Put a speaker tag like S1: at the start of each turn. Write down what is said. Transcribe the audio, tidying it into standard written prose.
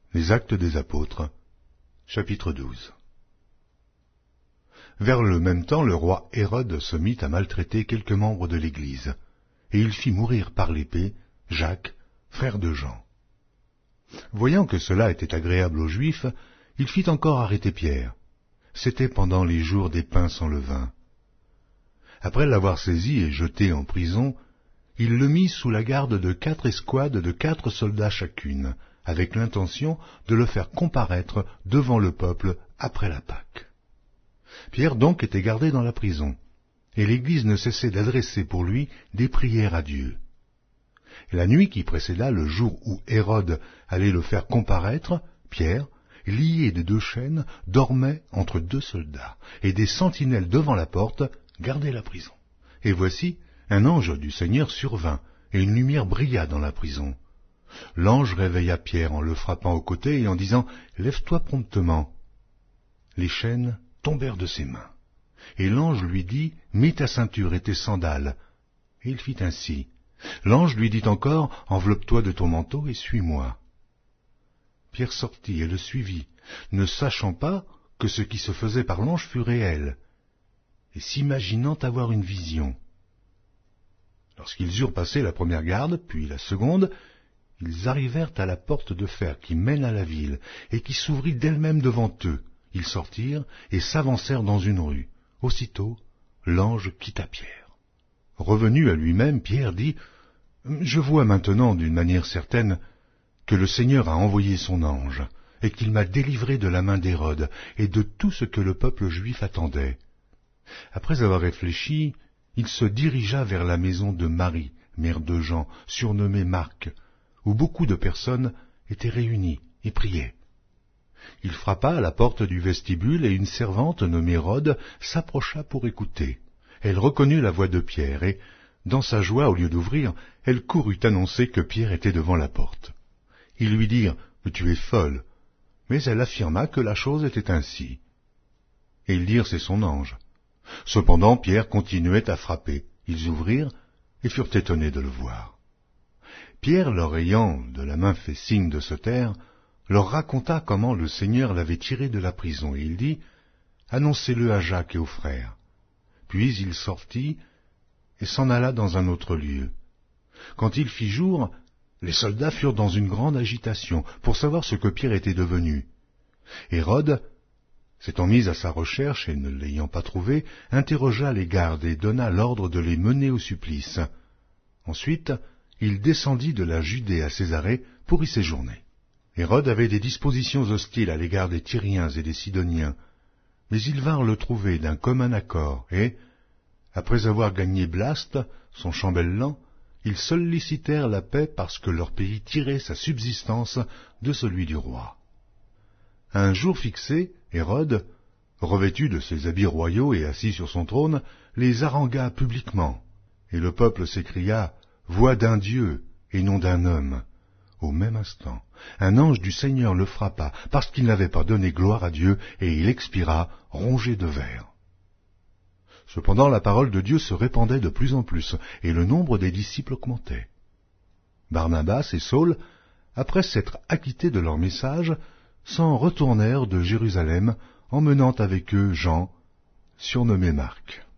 S1: Les Actes des Apôtres, chapitre 12. Vers le même temps, le roi Hérode se mit à maltraiter quelques membres de l'Église, et il fit mourir par l'épée Jacques, frère de Jean. Voyant que cela était agréable aux Juifs, il fit encore arrêter Pierre. C'était pendant les jours des pains sans levain. Après l'avoir saisi et jeté en prison, il le mit sous la garde de 4 escouades de 4 soldats chacune, avec l'intention de le faire comparaître devant le peuple après la Pâque. Pierre donc était gardé dans la prison, et l'Église ne cessait d'adresser pour lui des prières à Dieu. Et la nuit qui précéda le jour où Hérode allait le faire comparaître, Pierre, lié de 2 chaînes, dormait entre 2 soldats, et des sentinelles devant la porte gardaient la prison. Et voici, un ange du Seigneur survint, et une lumière brilla dans la prison. L'ange réveilla Pierre en le frappant au côté et en disant « Lève-toi promptement ». Les chaînes tombèrent de ses mains. Et l'ange lui dit « Mets ta ceinture et tes sandales ». Et il fit ainsi. L'ange lui dit encore « Enveloppe-toi de ton manteau et suis-moi ». Pierre sortit et le suivit, ne sachant pas que ce qui se faisait par l'ange fut réel, et s'imaginant avoir une vision. Lorsqu'ils eurent passé la première garde, puis la seconde, ils arrivèrent à la porte de fer qui mène à la ville, et qui s'ouvrit d'elle-même devant eux. Ils sortirent et s'avancèrent dans une rue. Aussitôt, l'ange quitta Pierre. Revenu à lui-même, Pierre dit « Je vois maintenant d'une manière certaine que le Seigneur a envoyé son ange, et qu'il m'a délivré de la main d'Hérode et de tout ce que le peuple juif attendait. » Après avoir réfléchi, il se dirigea vers la maison de Marie, mère de Jean, surnommée Marc, où beaucoup de personnes étaient réunies et priaient. Il frappa à la porte du vestibule et une servante nommée Rhode s'approcha pour écouter. Elle reconnut la voix de Pierre et, dans sa joie, au lieu d'ouvrir, elle courut annoncer que Pierre était devant la porte. Ils lui dirent « Tu es folle », mais elle affirma que la chose était ainsi. Et ils dirent « C'est son ange ». Cependant, Pierre continuait à frapper. Ils ouvrirent et furent étonnés de le voir. Pierre, leur ayant de la main fait signe de se taire, leur raconta comment le Seigneur l'avait tiré de la prison, et il dit « Annoncez-le à Jacques et aux frères ». Puis il sortit et s'en alla dans un autre lieu. Quand il fit jour, les soldats furent dans une grande agitation pour savoir ce que Pierre était devenu. Hérode, s'étant mis à sa recherche et ne l'ayant pas trouvé, interrogea les gardes et donna l'ordre de les mener au supplice. Ensuite, il descendit de la Judée à Césarée pour y séjourner. Hérode avait des dispositions hostiles à l'égard des Tyriens et des Sidoniens, mais ils vinrent le trouver d'un commun accord, et, après avoir gagné Blaste, son chambellan, ils sollicitèrent la paix parce que leur pays tirait sa subsistance de celui du roi. À un jour fixé, Hérode, revêtu de ses habits royaux et assis sur son trône, les harangua publiquement, et le peuple s'écria « Voix d'un Dieu et non d'un homme ». Au même instant, un ange du Seigneur le frappa parce qu'il n'avait pas donné gloire à Dieu, et il expira rongé de vers. Cependant, la parole de Dieu se répandait de plus en plus, et le nombre des disciples augmentait. Barnabas et Saul, après s'être acquittés de leur message, s'en retournèrent de Jérusalem, emmenant avec eux Jean, surnommé Marc.